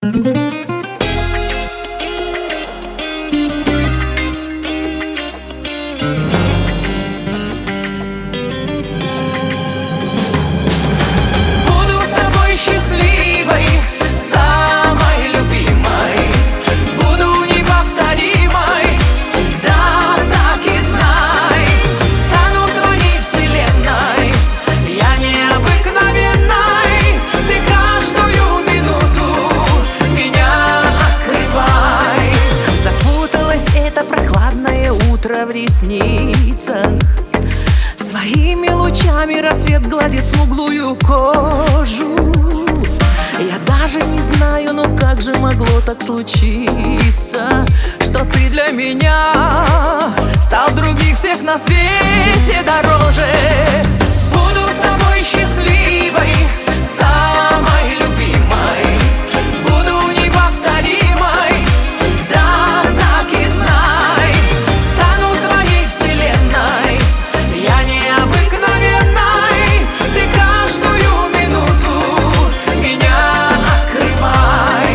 счастливой, самой любимой, буду неповторимой, всегда так и знай. Стану твоей вселенной, я необыкновенной, ты каждую минуту меня открывай. Запуталось это прохладное утро в ресницах, своими лучами рассвет гладит смуглую кожу. Я даже не знаю, но как же могло так случиться, что ты для меня стал других всех на свете дороже. Буду с тобой счастливой, самой любимой, буду неповторимой, всегда так и знай. Стану твоей вселенной, я необыкновенной, ты каждую минуту меня открывай.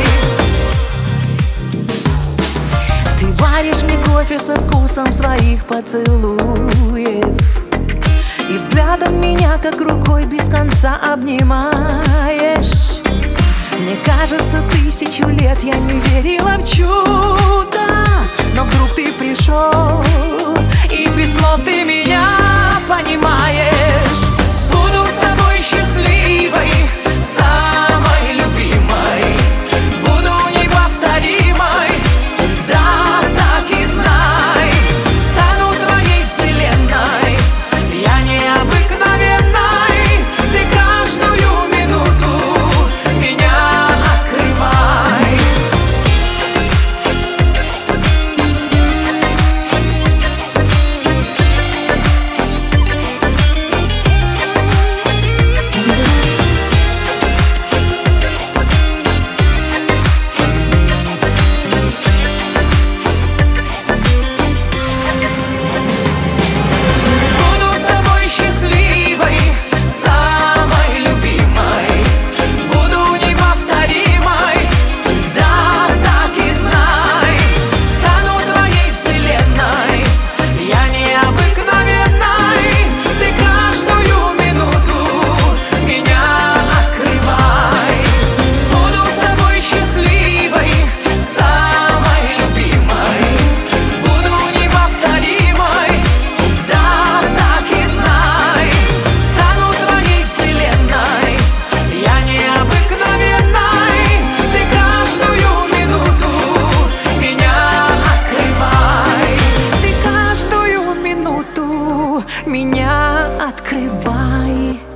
Ты варишь мне кофе со вкусом своих поцелуев и взглядом меня как рукой без конца обнимаешь. Мне кажется, 1000 лет я не верила в чудо, но вдруг ты пришел, и без слов ты меня понимаешь. Буду с тобой счастливой, самой любимой, буду неповторимой, всегда так и знай. Стану твоей вселенной, я необыкновенной, ты каждую минуту меня открывай. Меня открывай.